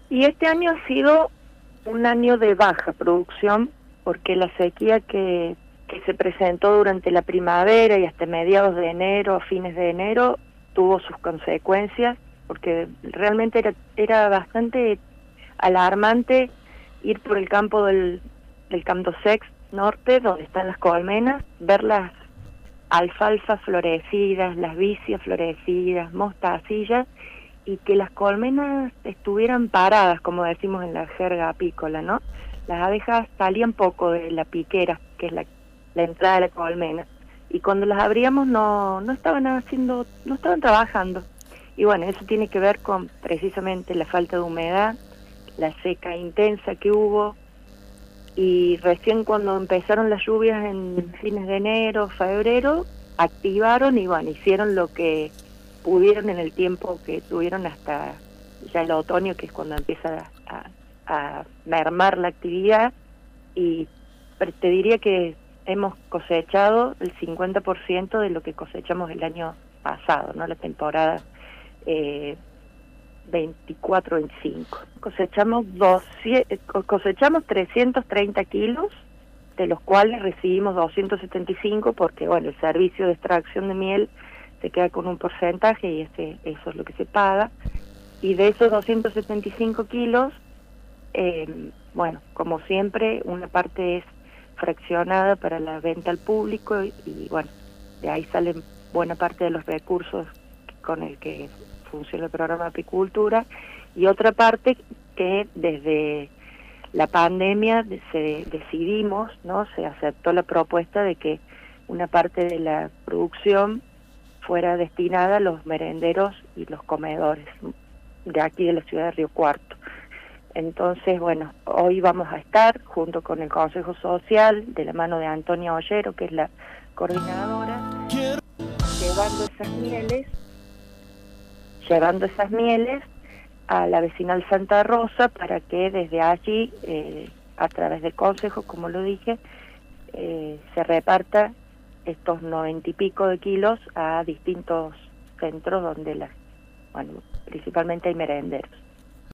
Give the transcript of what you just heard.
Y este año ha sido un año de baja producción, porque la sequía que se presentó durante la primavera y hasta mediados de enero, fines de enero, tuvo sus consecuencias, porque realmente era bastante alarmante ir por el campo del Campo Sex Norte, donde están las colmenas, ver las alfalfas florecidas, las vicias florecidas, mostacillas, y que las colmenas estuvieran paradas, como decimos en la jerga apícola, ¿no? Las abejas salían poco de la piquera, que es la entrada de la colmena, y cuando las abríamos no estaban trabajando. Y bueno, eso tiene que ver con precisamente la falta de humedad, la seca intensa que hubo, y recién cuando empezaron las lluvias en fines de enero, febrero, activaron y bueno, hicieron lo que pudieron en el tiempo que tuvieron hasta ya el otoño, que es cuando empieza a mermar la actividad, y te diría que hemos cosechado el 50% de lo que cosechamos el año pasado, ¿no? La temporada 24-25. Cosechamos 330 kilos, de los cuales recibimos 275 porque, bueno, el servicio de extracción de miel se queda con un porcentaje y eso es lo que se paga. Y de esos 275 kilos, bueno, como siempre, una parte es fraccionada para la venta al público y bueno, de ahí salen buena parte de los recursos con el que funciona el programa de apicultura, y otra parte que desde la pandemia decidimos, ¿no? Se aceptó la propuesta de que una parte de la producción fuera destinada a los merenderos y los comedores de aquí de la ciudad de Río Cuarto. Entonces, bueno, hoy vamos a estar junto con el Consejo Social, de la mano de Antonia Ollero, que es la coordinadora, llevando esas mieles a la vecinal Santa Rosa para que desde allí, a través del Consejo, como lo dije, se reparta estos 90 y pico de kilos a distintos centros donde bueno, principalmente hay merenderos.